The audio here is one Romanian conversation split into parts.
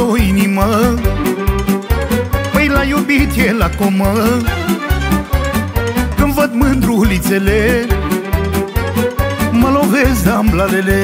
o inimă, păi l-a iubit el la comă. Când văd mândrulițele, mă lovesc de amblalele,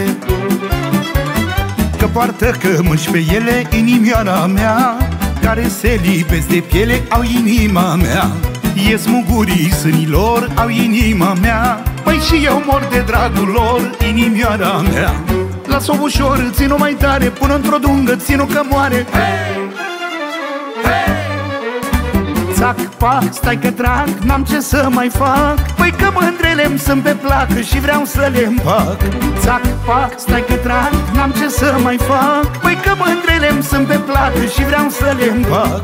că poartă cămăși pe ele inimioara mea, care se lipesc de piele au inima mea. Ies mugurii sânilor au inima mea, păi și eu mor de dragul lor, inimioara mea. Las-o ușor, țin-o mai tare, pun într-o dungă, țin-o că moare. Hey! Hey! Țac, pac, stai că trag, n-am ce să mai fac, păi că mândrele-mi sunt pe placă și vreau să le împac. Țac, pac, stai că trag, n-am ce să mai fac, păi că mândrele-mi sunt pe placă și vreau să le împac.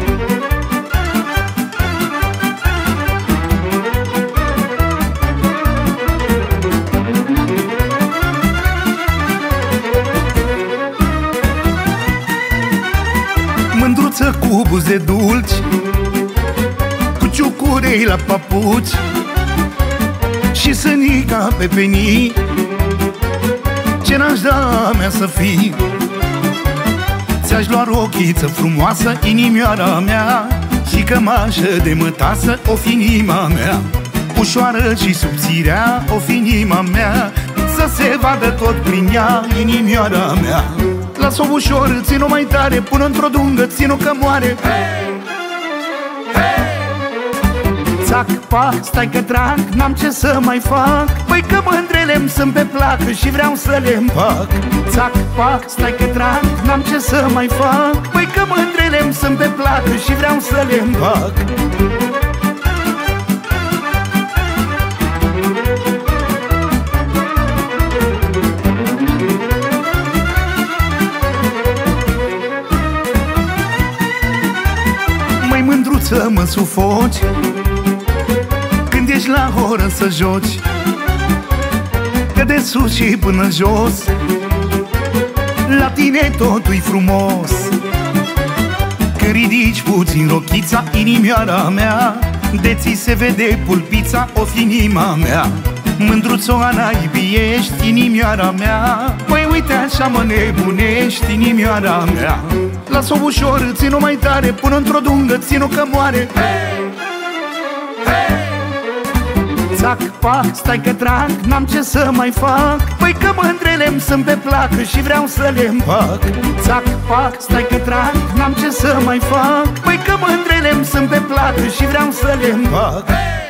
Mândruță cu buze dulci, cu ciucurei la papuci și sânica pe penii, ce n-aș da mea să fii. Ți-aș lua rochiță frumoasă, inimioara mea, și cămașă de mătasă, o fi inima mea. Ușoară și subțirea, o fi inima mea, să se vadă tot prin ea, inimioara mea. Las-o ușor, țin-o mai tare, pun într-o dungă, țin-o că moare. Hey! Hey! Țac, pac, stai că trag, n-am ce să mai fac, păi că mândrele-mi sunt pe placă și vreau să le împac. Țac, pac, stai că trag, n-am ce să mai fac, păi că mândrele-mi sunt pe placă și vreau să le împac. Mândruță, mă sufoci când ești la oră să joci, că de sus și până jos la tine totul-i frumos. Când ridici puțin rochița, inimioara mea, de ți se vede pulpița, o fi inima mea. Mândruțoana iubiești, inimioara mea, păi uite așa mă nebunești, inimioara mea. Las-o ușor, țin-o mai tare, pun într-o dungă, țin-o că moare. Hey! Hey! Țac, pac, stai că trag, n-am ce să mai fac, păi că mândrele-mi sunt pe placă și vreau să le împac. Țac, pac, stai că trag, n-am ce să mai fac, păi că mândrele-mi sunt pe placă și vreau să le împac. Hey!